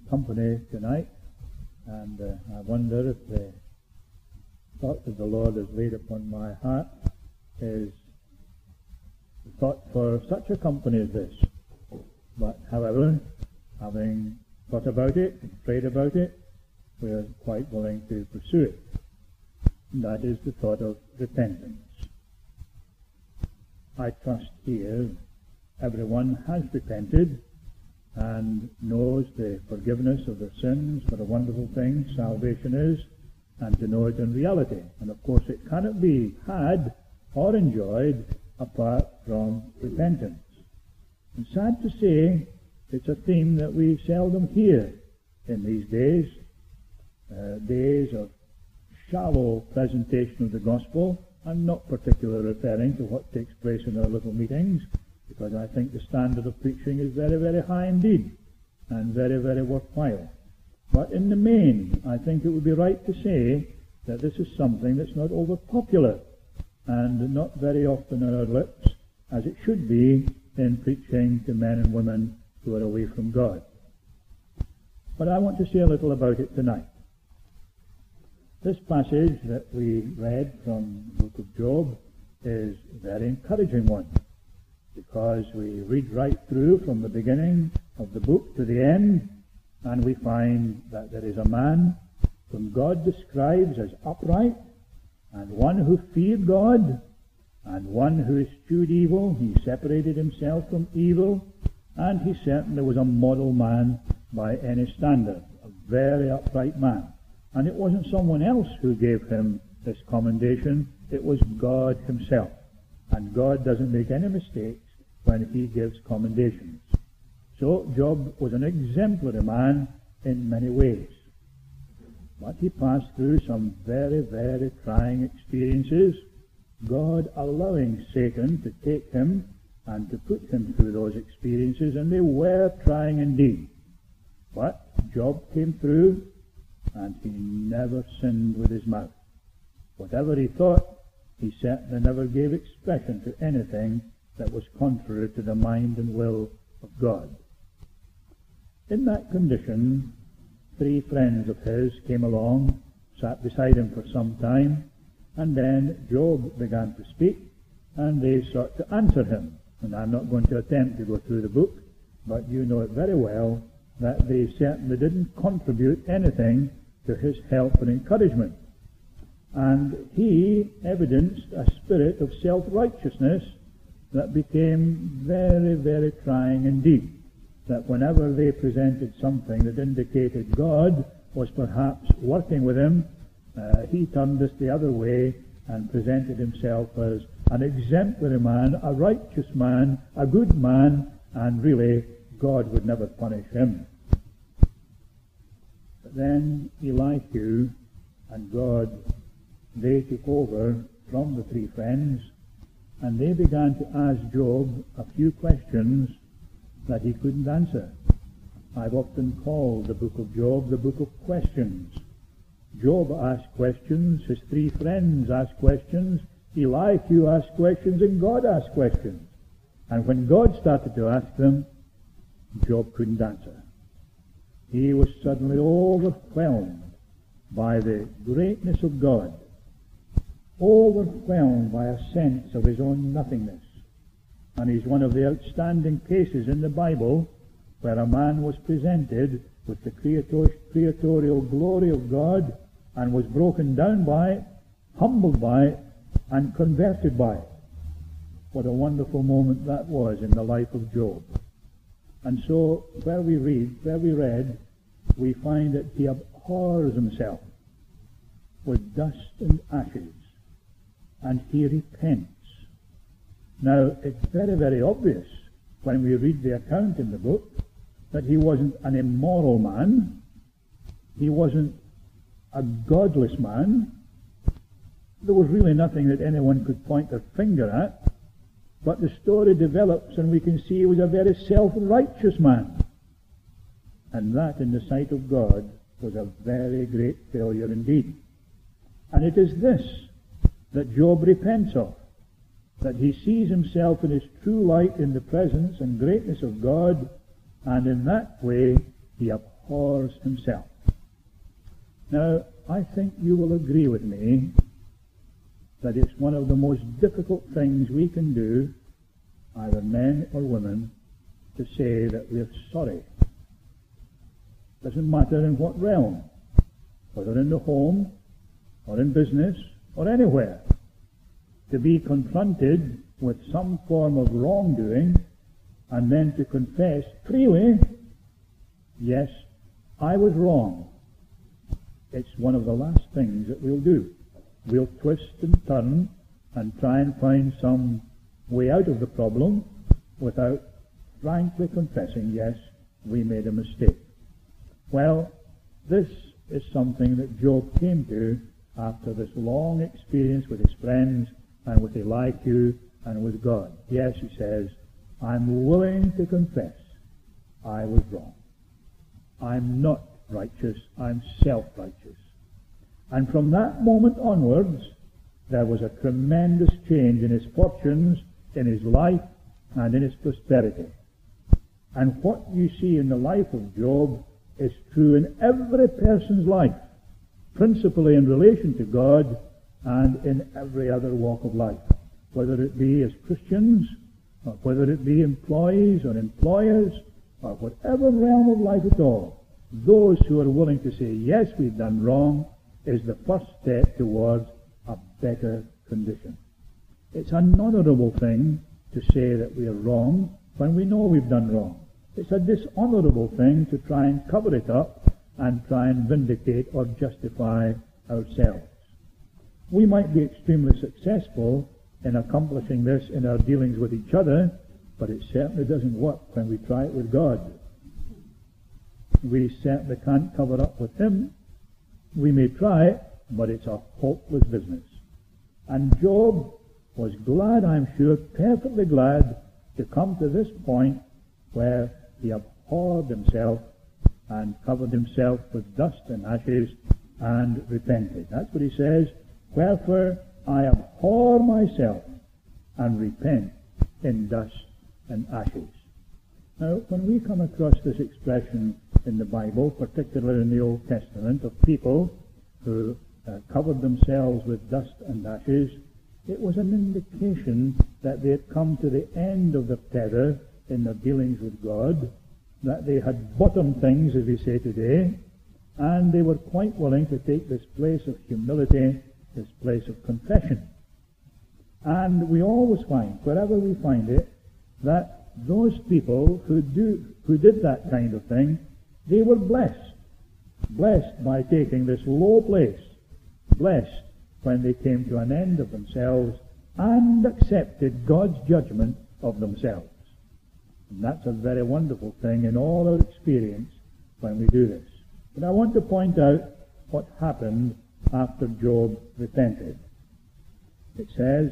company tonight, and I wonder if the thought that the Lord has laid upon my heart is the thought for such a company as this. But however, having thought about it and prayed about it, we are quite willing to pursue it. And that is the thought of repentance. I trust here everyone has repented and knows the forgiveness of their sins, what a wonderful thing salvation is, and to know it in reality. And of course it cannot be had or enjoyed apart from repentance. And sad to say, it's a theme that we seldom hear in these days, days of shallow presentation of the gospel. I'm not particularly referring to what takes place in our little meetings, because I think the standard of preaching is very, very high indeed, and very, very worthwhile. But in the main, I think it would be right to say that this is something that's not over popular, and not very often on our lips, as it should be in preaching to men and women who are away from God. But I want to say a little about it tonight. This passage that we read from the book of Job is a very encouraging one, because we read right through from the beginning of the book to the end, and we find that there is a man whom God describes as upright, and one who feared God, and one who eschewed evil. He separated himself from evil, and he certainly was a model man by any standard, a very upright man. And it wasn't someone else who gave him this commendation, it was God himself. And God doesn't make any mistakes when he gives commendations. So Job was an exemplary man in many ways. But he passed through some very, very trying experiences, God allowing Satan to take him and to put him through those experiences, and they were trying indeed. But Job came through, and he never sinned with his mouth. Whatever he thought, he certainly never gave expression to anything that was contrary to the mind and will of God. In that condition, 3 friends of his came along, sat beside him for some time, and then Job began to speak, and they sought to answer him. And I'm not going to attempt to go through the book, but you know it very well that they certainly didn't contribute anything to his help and encouragement. And he evidenced a spirit of self-righteousness that became very, very trying indeed. That whenever they presented something that indicated God was perhaps working with him, he turned this the other way and presented himself as an exemplary man, a righteous man, a good man, and really God would never punish him. But then Elihu and God, they took over from the 3 friends, and they began to ask Job a few questions that he couldn't answer. I've often called the book of Job the book of questions. Job asked questions, his 3 friends asked questions, Elihu asked questions, and God asked questions. And when God started to ask them, Job couldn't answer. He was suddenly overwhelmed by the greatness of God, overwhelmed by a sense of his own nothingness. And he's one of the outstanding cases in the Bible where a man was presented with the creatorial glory of God and was broken down by it, humbled by it, and converted by it. What a wonderful moment that was in the life of Job. And so, where we read, we find that he abhors himself with dust and ashes, and he repents. Now, it's very, very obvious when we read the account in the book that he wasn't an immoral man, he wasn't a godless man. There was really nothing that anyone could point their finger at, but the story develops and we can see he was a very self-righteous man. And that, in the sight of God, was a very great failure indeed. And it is this that Job repents of, that he sees himself in his true light in the presence and greatness of God, and in that way he abhors abhors himself. Now, I think you will agree with me that it's one of the most difficult things we can do, either men or women, to say that we're sorry. Doesn't matter in what realm, whether in the home, or in business, or anywhere. To be confronted with some form of wrongdoing, and then to confess freely, yes, I was wrong. It's one of the last things that we'll do. We'll twist and turn and try and find some way out of the problem without frankly confessing, yes, we made a mistake. Well, this is something that Job came to after this long experience with his friends and with Elihu and with God. Yes, he says, I'm willing to confess I was wrong. I'm not righteous, I'm self-righteous. And from that moment onwards, there was a tremendous change in his fortunes, in his life, and in his prosperity. And what you see in the life of Job is true in every person's life, principally in relation to God and in every other walk of life, whether it be as Christians, or whether it be employees or employers, or whatever realm of life at all. Those who are willing to say, yes, we've done wrong, is the first step towards a better condition. It's an honourable thing to say that we are wrong when we know we've done wrong. It's a dishonourable thing to try and cover it up and try and vindicate or justify ourselves. We might be extremely successful in accomplishing this in our dealings with each other, but it certainly doesn't work when we try it with God. We certainly can't cover up with Him. We may try it, but it's a hopeless business. And Job was glad, I'm sure, perfectly glad, to come to this point where he abhorred himself and covered himself with dust and ashes and repented. That's what he says. Wherefore I abhor myself and repent in dust and ashes. Now, when we come across this expression in the Bible, particularly in the Old Testament, of people who covered themselves with dust and ashes, it was an indication that they had come to the end of the tether in their dealings with God, that they had bottomed things, as we say today, and they were quite willing to take this place of humility, this place of confession. And we always find, wherever we find it, that those people who did that kind of thing, they were blessed. Blessed by taking this low place. Blessed when they came to an end of themselves and accepted God's judgment of themselves. And that's a very wonderful thing in all our experience when we do this. But I want to point out what happened after Job repented. It says,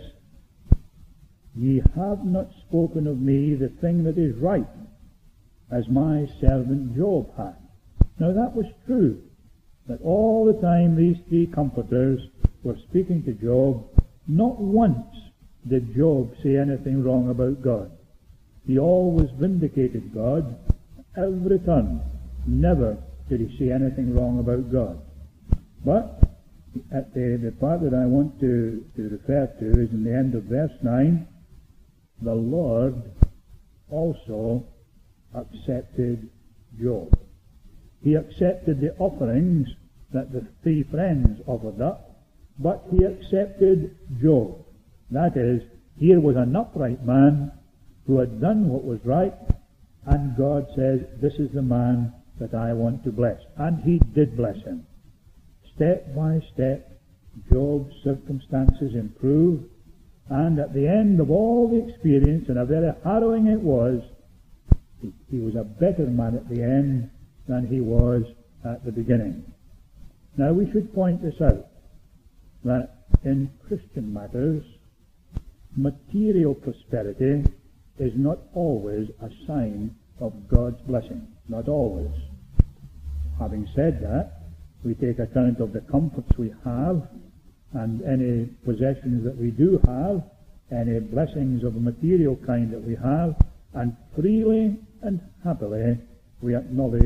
Ye have not spoken of me the thing that is right, as my servant Job had. Now that was true, that all the time these three comforters were speaking to Job, not once did Job say anything wrong about God. He always vindicated God every turn. Never did he say anything wrong about God. But at the part that I want to refer to is in the end of verse 9. The Lord also accepted Job. He accepted the offerings that the three friends offered up, but he accepted Job. That is, here was an upright man who had done what was right, and God says, this is the man that I want to bless. And he did bless him. Step by step, Job's circumstances improved, and at the end of all the experience, and a very harrowing it was, he was a better man at the end than he was at the beginning. Now we should point this out, that in Christian matters, material prosperity is not always a sign of God's blessing. Not always. Having said that, we take account of the comforts we have, and any possessions that we do have, any blessings of a material kind that we have, and freely and happily we acknowledge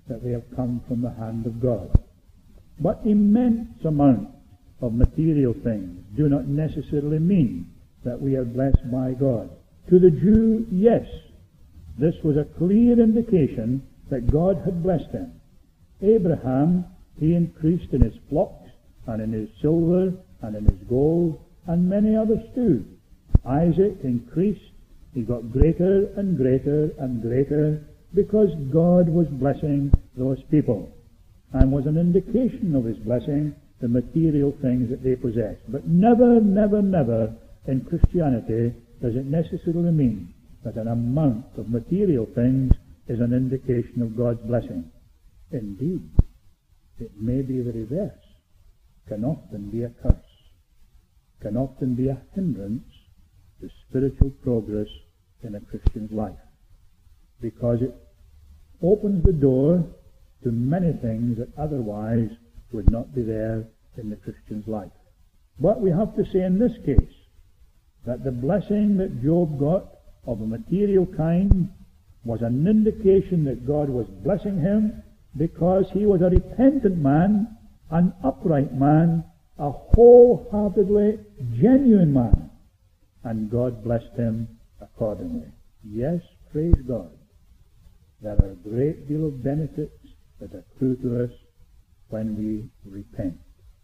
that they have come from the hand of God. But immense amounts of material things do not necessarily mean that we are blessed by God. To the Jew, yes, this was a clear indication that God had blessed him. Abraham, he increased in his flocks and in his silver and in his gold, and many others too. Isaac increased, he got greater and greater and greater, because God was blessing those people, and was an indication of his blessing the material things that they possessed. But never, never, never in Christianity does it necessarily mean that an amount of material things is an indication of God's blessing. Indeed, it may be the reverse, can often be a curse, can often be a hindrance to spiritual progress in a Christian's life, because it opens the door to many things that otherwise would not be there in the Christian's life. But we have to say in this case that the blessing that Job got of a material kind was an indication that God was blessing him, because he was a repentant man, an upright man, a wholeheartedly genuine man, and God blessed him accordingly. Yes, praise God. There are a great deal of benefits that accrue to us when we repent.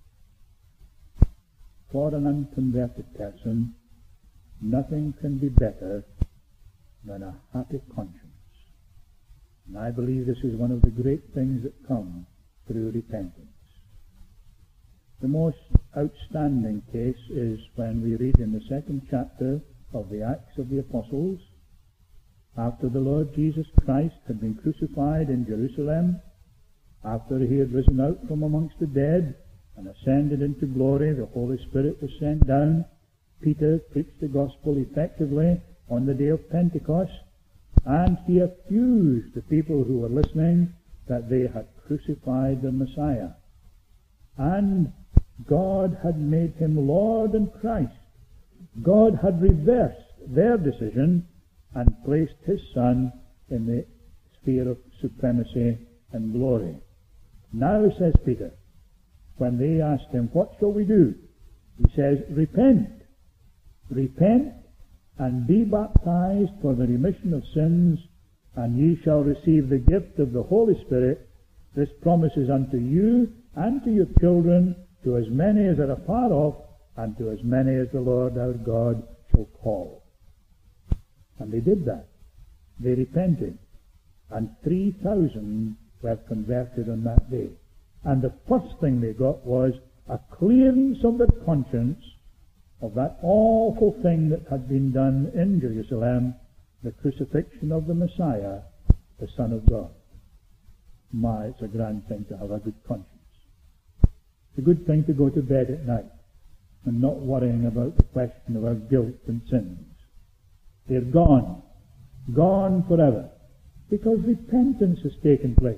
For an unconverted person, nothing can be better than a happy conscience. And I believe this is one of the great things that come through repentance. The most outstanding case is when we read in the 2nd chapter of the Acts of the Apostles, after the Lord Jesus Christ had been crucified in Jerusalem, after he had risen out from amongst the dead and ascended into glory, the Holy Spirit was sent down. Peter preached the gospel effectively on the day of Pentecost, and he accused the people who were listening that they had crucified the Messiah. And God had made him Lord and Christ. God had reversed their decision and placed his Son in the sphere of supremacy and glory. Now, says Peter, when they asked him, what shall we do? He says, repent. Repent and be baptized for the remission of sins, and ye shall receive the gift of the Holy Spirit. This promise is unto you and to your children, to as many as are afar off, and to as many as the Lord our God shall call. And they did that. They repented. And 3,000 were converted on that day. And the first thing they got was a clearance of their conscience of that awful thing that had been done in Jerusalem, the crucifixion of the Messiah, the Son of God. My, it's a grand thing to have a good conscience. It's a good thing to go to bed at night and not worrying about the question of our guilt and sins. They're gone. Gone forever. Because repentance has taken place.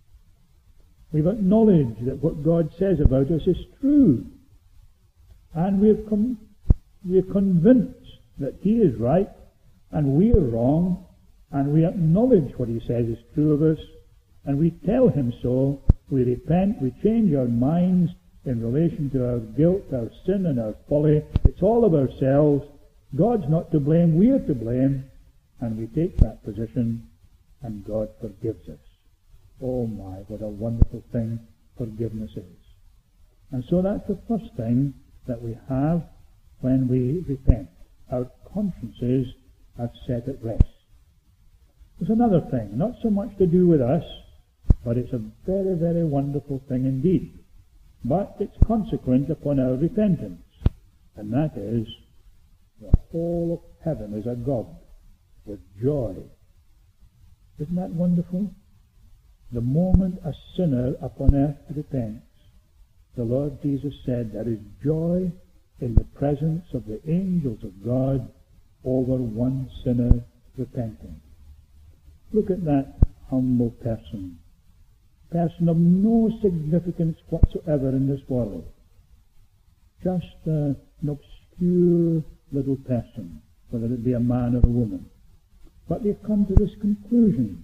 We've acknowledged that what God says about us is true. And we're convinced that He is right and we are wrong, and we acknowledge what He says is true of us, and we tell Him so. We repent, we change our minds in relation to our guilt, our sin and our folly. It's all of ourselves. God's not to blame, we are to blame, and we take that position, and God forgives us. Oh my, what a wonderful thing forgiveness is. And so that's the first thing that we have when we repent. Our consciences are set at rest. There's another thing, not so much to do with us, but it's a very, very wonderful thing indeed. But it's consequent upon our repentance, and that is the whole of heaven is agog with joy. Isn't that wonderful? The moment a sinner upon earth repents, the Lord Jesus said there is joy in the presence of the angels of God over one sinner repenting. Look at that humble person of no significance whatsoever in this world. Just an obscure little person, whether it be a man or a woman. But they've come to this conclusion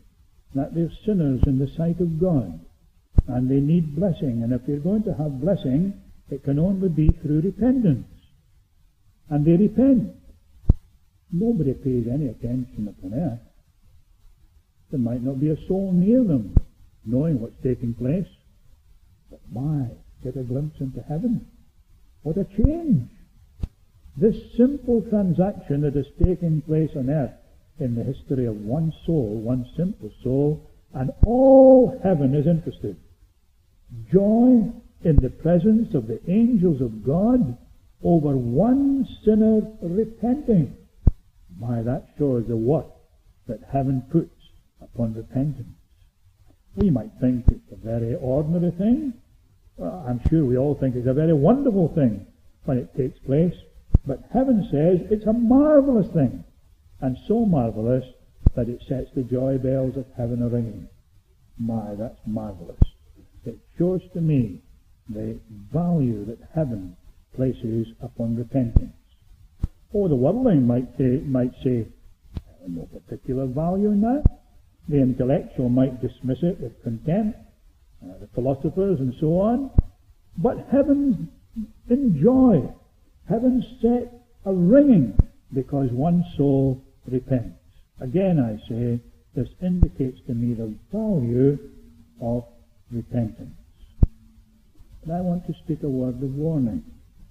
that they're sinners in the sight of God, and they need blessing. And if they're going to have blessing, it can only be through repentance. And they repent. Nobody pays any attention upon earth. There might not be a soul near them knowing what's taking place. But get a glimpse into heaven. What a change! This simple transaction that is taking place on earth in the history of one soul, one simple soul, and all heaven is interested. Joy in the presence of the angels of God over one sinner repenting. That shows the worth that heaven puts upon repentance. We might think it's a very ordinary thing. Well, I'm sure we all think it's a very wonderful thing when it takes place. But heaven says it's a marvelous thing, and so marvelous that it sets the joy bells of heaven a-ringing. That's marvelous. It shows to me the value that heaven places upon repentance. The worldling might say, no particular value in that. The intellectual might dismiss it with contempt, the philosophers and so on. But heaven enjoy. Heaven set a ringing because one soul repents. Again, I say, this indicates to me the value of repentance. But I want to speak a word of warning.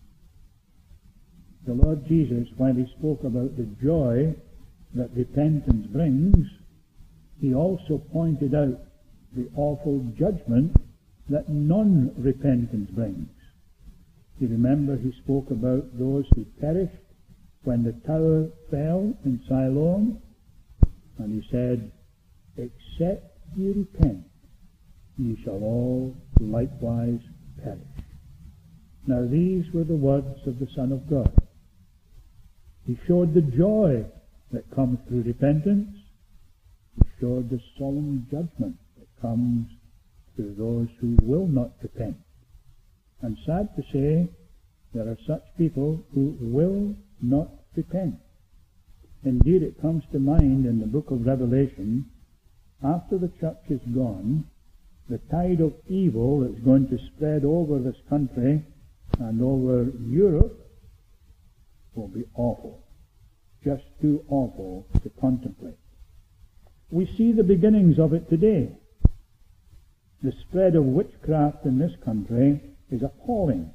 The Lord Jesus, while he spoke about the joy that repentance brings, he also pointed out the awful judgment that non-repentance brings. You remember he spoke about those who perished when the tower fell in Siloam, and he said, except ye repent, ye shall all likewise perish. Now these were the words of the Son of God. He showed the joy that comes through repentance. He showed the solemn judgment that comes through those who will not repent. And sad to say, there are such people who will not repent. Indeed, it comes to mind in the book of Revelation, after the church is gone, the tide of evil that's going to spread over this country and over Europe will be awful. Just too awful to contemplate. We see the beginnings of it today. The spread of witchcraft in this country is appalling.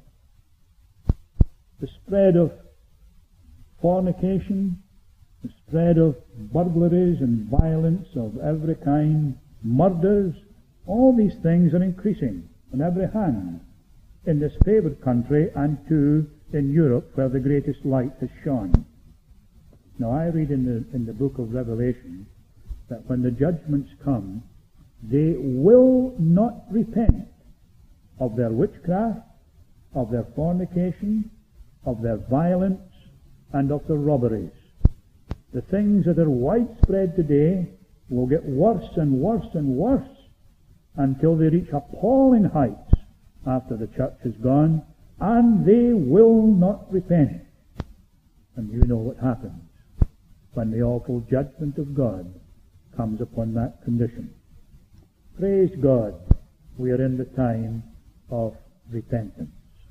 The spread of fornication, the spread of burglaries and violence of every kind, murders, all these things are increasing on every hand in this favoured country and too in Europe where the greatest light has shone. Now I read in the book of Revelation that when the judgments come, they will not repent of their witchcraft, of their fornication, of their violence, and of their robberies. The things that are widespread today will get worse and worse and worse until they reach appalling heights after the church is gone, and they will not repent. And you know what happens when the awful judgment of God comes upon that condition. Praise God, we are in the time of repentance.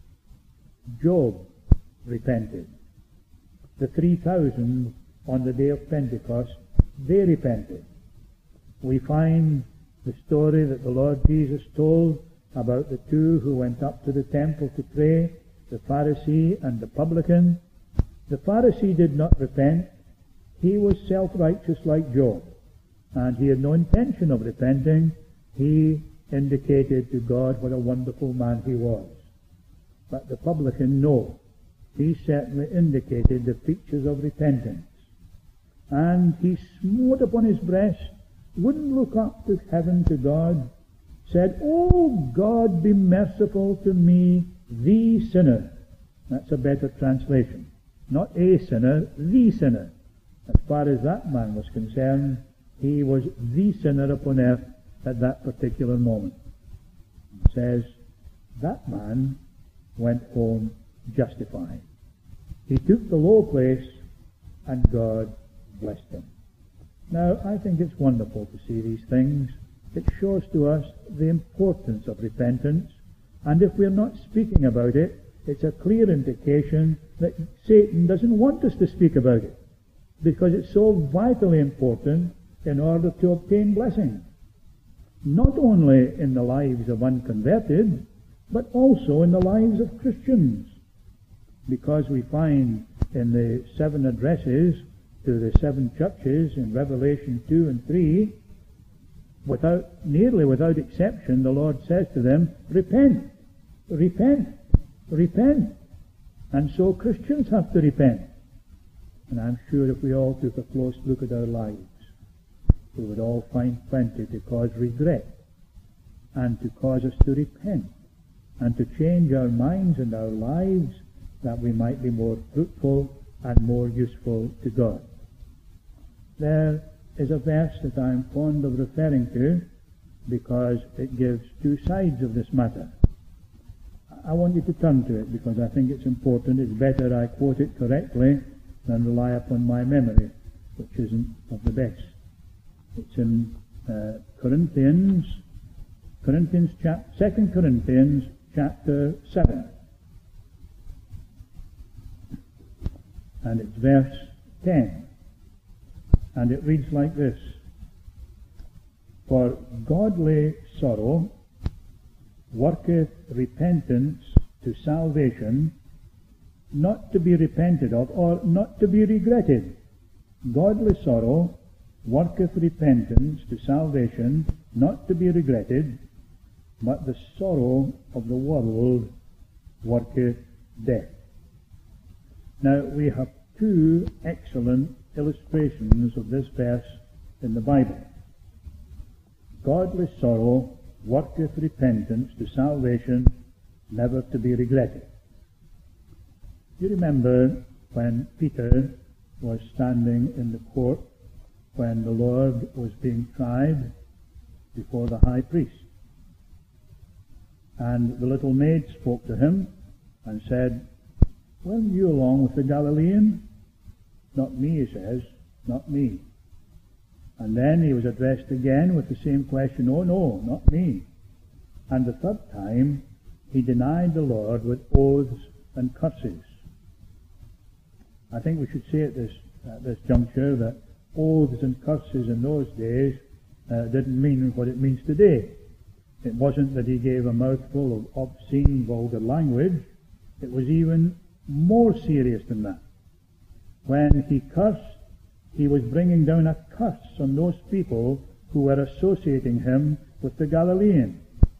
Job repented. The 3,000 on the day of Pentecost, they repented. We find the story that the Lord Jesus told about the two who went up to the temple to pray, the Pharisee and the publican. The Pharisee did not repent. He was self-righteous like Job, and he had no intention of repenting. He indicated to God what a wonderful man he was. But the publican, no. He certainly indicated the features of repentance. And he smote upon his breast, wouldn't look up to heaven to God, said, "Oh God, be merciful to me, the sinner." That's a better translation. Not a sinner, the sinner. As far as that man was concerned, he was the sinner upon earth at that particular moment. It says, that man went home justified. He took the low place, and God blessed him. Now, I think it's wonderful to see these things. It shows to us the importance of repentance, and if we're not speaking about it, it's a clear indication that Satan doesn't want us to speak about it, because it's so vitally important in order to obtain blessing, not only in the lives of unconverted, but also in the lives of Christians, because we find in the 7 addresses to the 7 churches in Revelation 2 and 3, nearly without exception, the Lord says to them, repent, repent, repent. And so Christians have to repent. And I'm sure if we all took a close look at our lives, we would all find plenty to cause regret and to cause us to repent and to change our minds and our lives that we might be more fruitful and more useful to God. There is a verse that I'm fond of referring to because it gives 2 sides of this matter. I want you to turn to it because I think it's important. It's better I quote it correctly than rely upon my memory, which isn't of the best. It's in 2 Corinthians chapter 7. And it's verse 10. And it reads like this: For godly sorrow worketh repentance to salvation, not to be repented of, or not to be regretted. Godly sorrow worketh repentance to salvation, not to be regretted, but the sorrow of the world worketh death. Now, we have 2 excellent illustrations of this verse in the Bible. Godly sorrow worketh repentance to salvation, never to be regretted. You remember when Peter was standing in the court when the Lord was being tried before the high priest. And the little maid spoke to him and said, "Weren't you along with the Galilean?" "Not me," he says, "not me." And then he was addressed again with the same question, "Oh no, not me." And the 3rd time he denied the Lord with oaths and curses. I think we should say at this juncture that oaths and curses in those days didn't mean what it means today. It wasn't that he gave a mouthful of obscene, vulgar language. It was even more serious than that. When he cursed, he was bringing down a curse on those people who were associating him with the Galilean.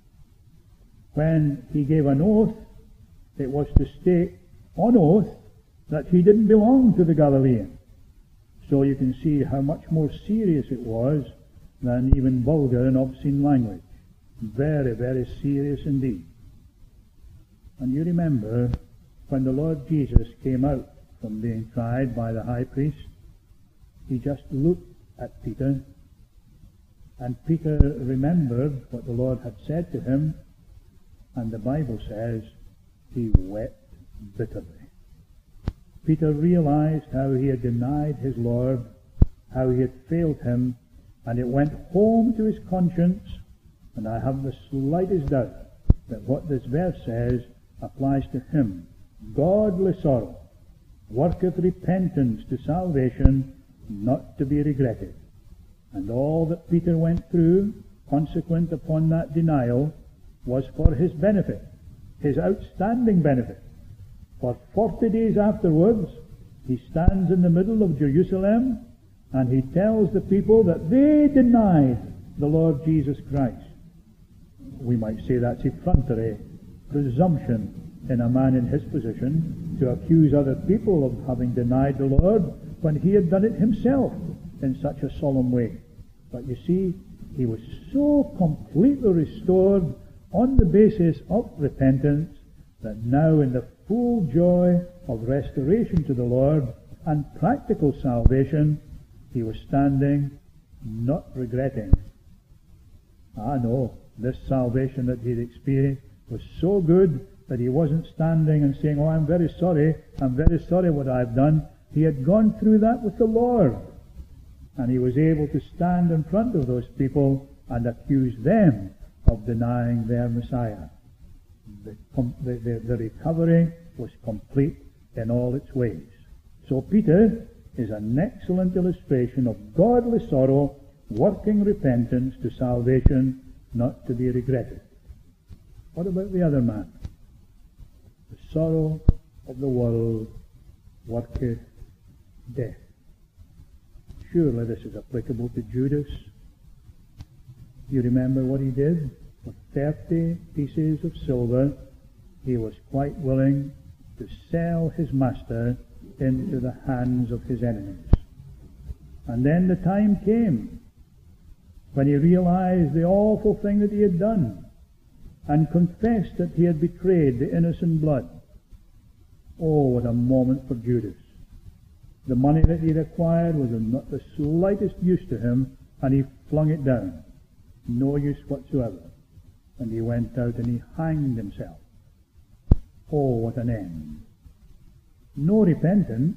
When he gave an oath, it was to state on oath that he didn't belong to the Galilean. So you can see how much more serious it was than even vulgar and obscene language. Very, very serious indeed. And you remember when the Lord Jesus came out from being tried by the high priest, he just looked at Peter, and Peter remembered what the Lord had said to him, and the Bible says he wept bitterly. Peter realized how he had denied his Lord, how he had failed him, and it went home to his conscience, and I have the slightest doubt that what this verse says applies to him. Godly sorrow worketh repentance to salvation, not to be regretted. And all that Peter went through, consequent upon that denial, was for his benefit, his outstanding benefit. For 40 days afterwards, he stands in the middle of Jerusalem, and he tells the people that they denied the Lord Jesus Christ. We might say that's effrontery, presumption in a man in his position to accuse other people of having denied the Lord when he had done it himself in such a solemn way. But you see, he was so completely restored on the basis of repentance that now in the full joy of restoration to the Lord and practical salvation, he was standing, not regretting. No, this salvation that he had experienced was so good that he wasn't standing and saying, "Oh, I'm very sorry what I've done." He had gone through that with the Lord. And he was able to stand in front of those people and accuse them of denying their Messiah. The recovery was complete in all its ways. So Peter is an excellent illustration of godly sorrow working repentance to salvation, not to be regretted. What about the other man? The sorrow of the world worketh death. Surely this is applicable to Judas. You remember what he did? For 30 pieces of silver, he was quite willing to sell his master into the hands of his enemies. And then the time came when he realized the awful thing that he had done and confessed that he had betrayed the innocent blood. Oh, what a moment for Judas. The money that he had acquired was of not the slightest use to him, and he flung it down. No use whatsoever. And he went out and he hanged himself. Oh, what an end. No repentance,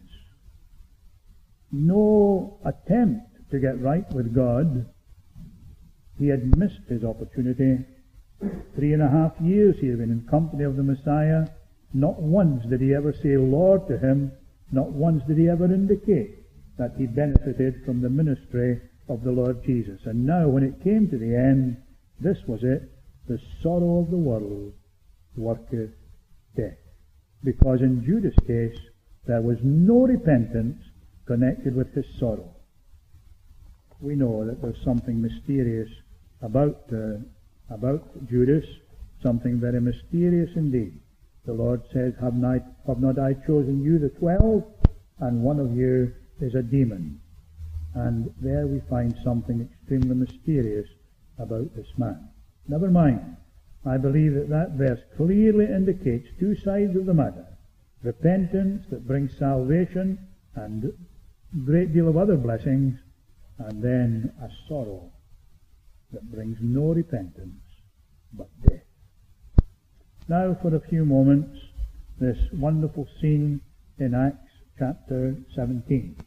no attempt to get right with God. He had missed his opportunity. 3.5 years he had been in company of the Messiah. Not once did he ever say Lord to him. Not once did he ever indicate that he benefited from the ministry of the Lord Jesus. And now when it came to the end, this was it. The sorrow of the world worketh death. Because in Judas' case, there was no repentance connected with his sorrow. We know that there's something mysterious about Judas, something very mysterious indeed. The Lord says, have not I chosen you, the 12, and one of you is a demon. And there we find something extremely mysterious about this man. Never mind. I believe that verse clearly indicates two sides of the matter. Repentance that brings salvation and a great deal of other blessings, and then a sorrow that brings no repentance but death. Now for a few moments, this wonderful scene in Acts chapter 17.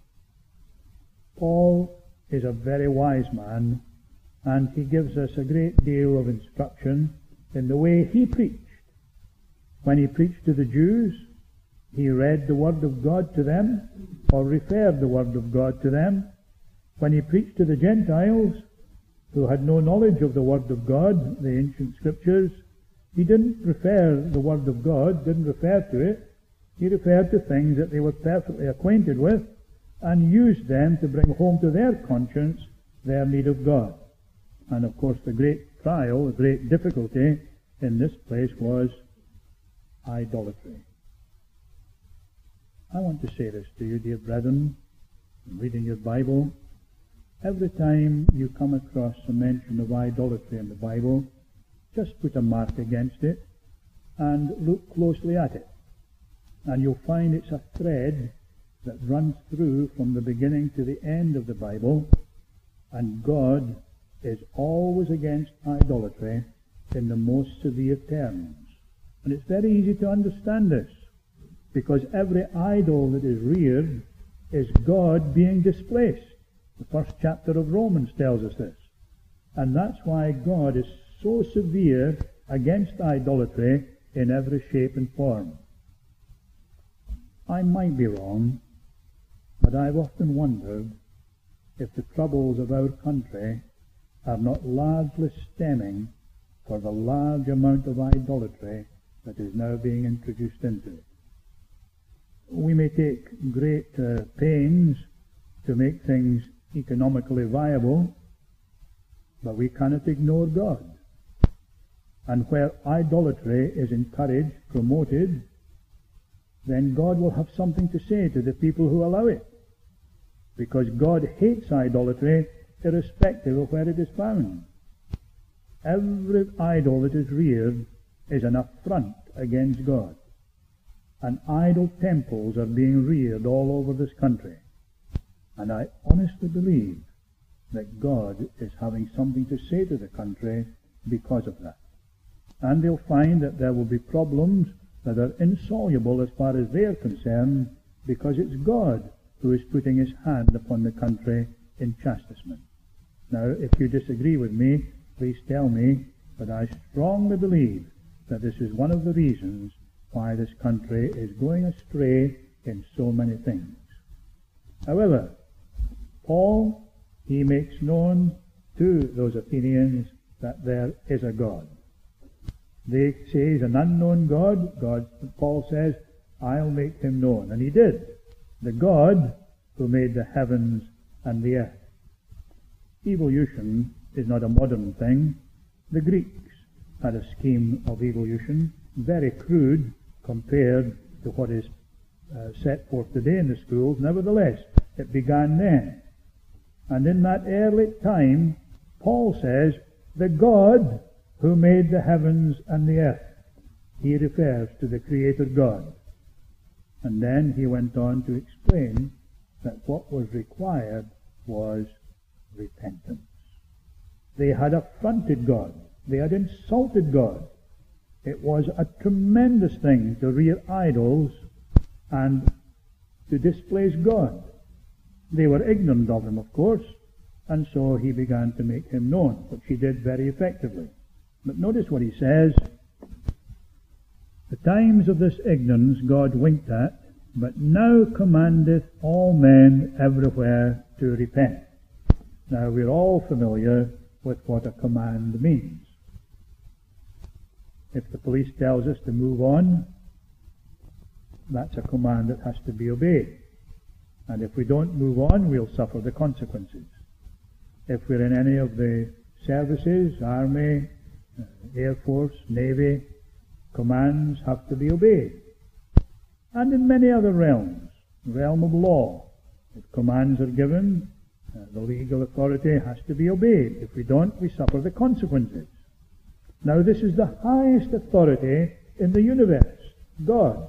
Paul is a very wise man, and he gives us a great deal of instruction in the way he preached. When he preached to the Jews, he read the Word of God to them, or referred the Word of God to them. When he preached to the Gentiles, who had no knowledge of the Word of God, the ancient Scriptures, he didn't refer the Word of God, didn't refer to it. He referred to things that they were perfectly acquainted with, and used them to bring home to their conscience their need of God. And of course the great trial, the great difficulty in this place was idolatry. I want to say this to you, dear brethren, reading your Bible. Every time you come across a mention of idolatry in the Bible, just put a mark against it and look closely at it. And you'll find it's a thread that runs through from the beginning to the end of the Bible, and God is always against idolatry in the most severe terms. And it's very easy to understand this, because every idol that is reared is God being displaced. The first chapter of Romans tells us this. And that's why God is so severe against idolatry in every shape and form. I might be wrong, but I've often wondered if the troubles of our country are not largely stemming for the large amount of idolatry that is now being introduced into it. We may take great pains to make things economically viable, but we cannot ignore God. And where idolatry is encouraged, promoted, then God will have something to say to the people who allow it. Because God hates idolatry irrespective of where it is found. Every idol that is reared is an affront against God. And idol temples are being reared all over this country. And I honestly believe that God is having something to say to the country because of that. And they'll find that there will be problems that are insoluble as far as they are concerned, because it's God who is putting his hand upon the country in chastisement. Now, if you disagree with me, please tell me, but I strongly believe that this is one of the reasons why this country is going astray in so many things. However, Paul, he makes known to those Athenians that there is a God. They say he's an unknown God. Paul says, I'll make him known. And he did. The God who made the heavens and the earth. Evolution is not a modern thing. The Greeks had a scheme of evolution, very crude compared to what is set forth today in the schools. Nevertheless, it began then. And in that early time, Paul says, the God who made the heavens and the earth. He refers to the Creator God. And then he went on to explain that what was required was repentance. They had affronted God. They had insulted God. It was a tremendous thing to rear idols and to displace God. They were ignorant of him, of course, and so he began to make him known, which he did very effectively. But notice what he says. The times of this ignorance God winked at, but now commandeth all men everywhere to repent. Now, we're all familiar with what a command means. If the police tells us to move on, that's a command that has to be obeyed. And if we don't move on, we'll suffer the consequences. If we're in any of the services, Army, Air Force, Navy, commands have to be obeyed. And in many other realms, the realm of law, if commands are given, the legal authority has to be obeyed. If we don't, we suffer the consequences. Now, this is the highest authority in the universe, God.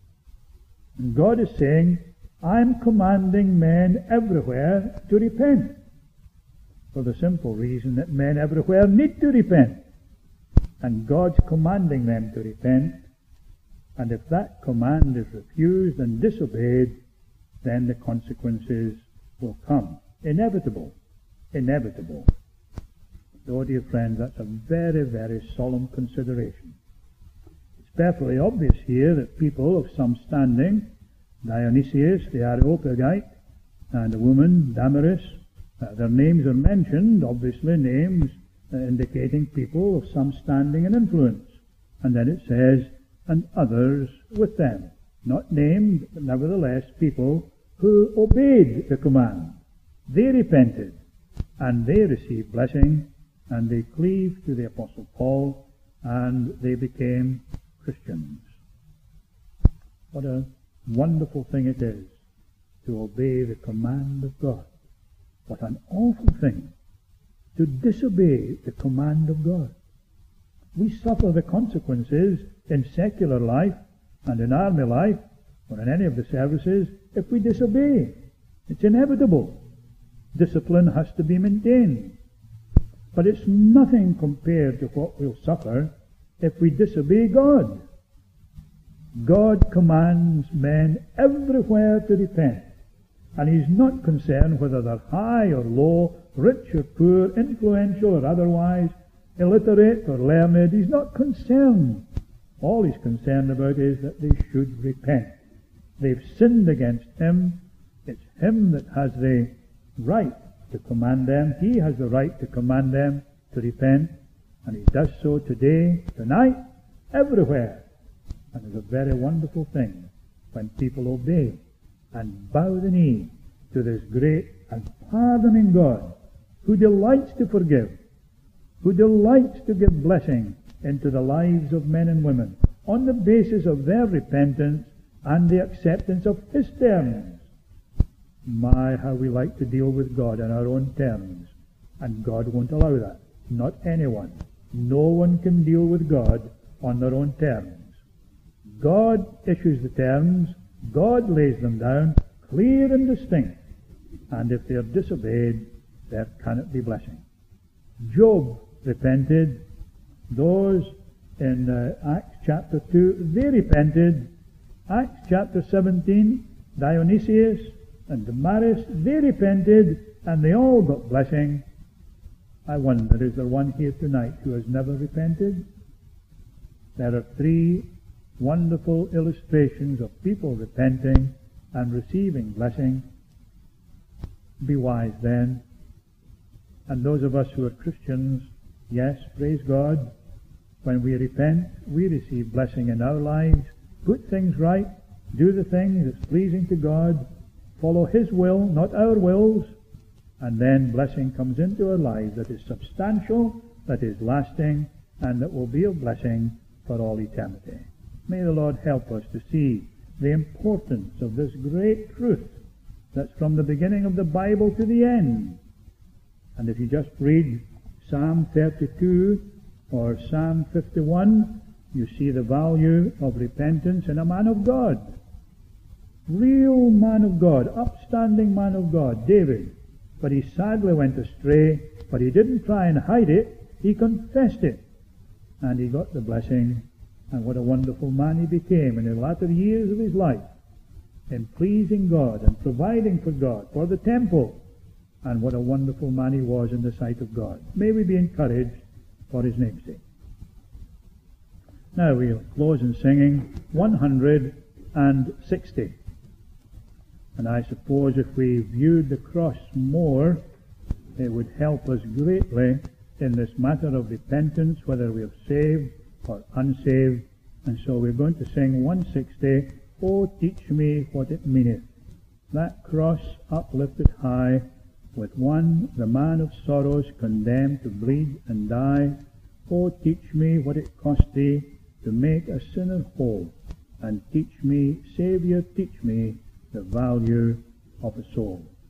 And God is saying, I'm commanding men everywhere to repent. For the simple reason that men everywhere need to repent. And God's commanding them to repent. And if that command is refused and disobeyed, then the consequences will come. Inevitable. Inevitable. So, dear friends, that's a very, very solemn consideration. It's perfectly obvious here that people of some standing, Dionysius the Areopagite, and a woman, Damaris, their names are mentioned, obviously names indicating people of some standing and influence. And then it says, and others with them. Not named, but nevertheless people who obeyed the command. They repented, and they received blessing, and they cleaved to the Apostle Paul, and they became Christians. What a wonderful thing it is to obey the command of God. What an awful thing to disobey the command of God. We suffer the consequences in secular life and in army life or in any of the services if we disobey. It's inevitable. Discipline has to be maintained. But it's nothing compared to what we'll suffer if we disobey God. God commands men everywhere to repent. And He's not concerned whether they're high or low, rich or poor, influential or otherwise, illiterate or learned. He's not concerned. All He's concerned about is that they should repent. They've sinned against Him. It's Him that has the right to command them. He has the right to command them to repent. And He does so today, tonight, everywhere. And it's a very wonderful thing when people obey and bow the knee to this great and pardoning God who delights to forgive, who delights to give blessing into the lives of men and women on the basis of their repentance and the acceptance of His terms. My, how we like to deal with God on our own terms. And God won't allow that. Not anyone. No one can deal with God on their own terms. God issues the terms, God lays them down, clear and distinct. And if they are disobeyed, there cannot be blessing. Job repented. Those in Acts chapter 2, they repented. Acts chapter 17, Dionysius and Damaris, they repented. and they all got blessing. I wonder, is there one here tonight who has never repented? There are 3 wonderful illustrations of people repenting and receiving blessing. Be wise then. And those of us who are Christians, yes, praise God, when we repent, we receive blessing in our lives, put things right, do the things that's pleasing to God, follow His will, not our wills, and then blessing comes into our lives that is substantial, that is lasting, and that will be a blessing for all eternity. May the Lord help us to see the importance of this great truth that's from the beginning of the Bible to the end. And if you just read Psalm 32 or Psalm 51, you see the value of repentance in a man of God. Real man of God, upstanding man of God, David. But he sadly went astray, but he didn't try and hide it, he confessed it. And he got the blessing, and what a wonderful man he became in the latter years of his life, in pleasing God and providing for God, for the temple. And what a wonderful man he was in the sight of God. May we be encouraged for his name's sake. Now we'll close in singing 160. And I suppose if we viewed the cross more, it would help us greatly in this matter of repentance, whether we are saved or unsaved. And so we're going to sing 160, "Oh, teach me what it meaneth." That cross uplifted high, with one, the man of sorrows, condemned to bleed and die. Oh, teach me what it cost thee to make a sinner whole, and teach me, Saviour, teach me the value of a soul.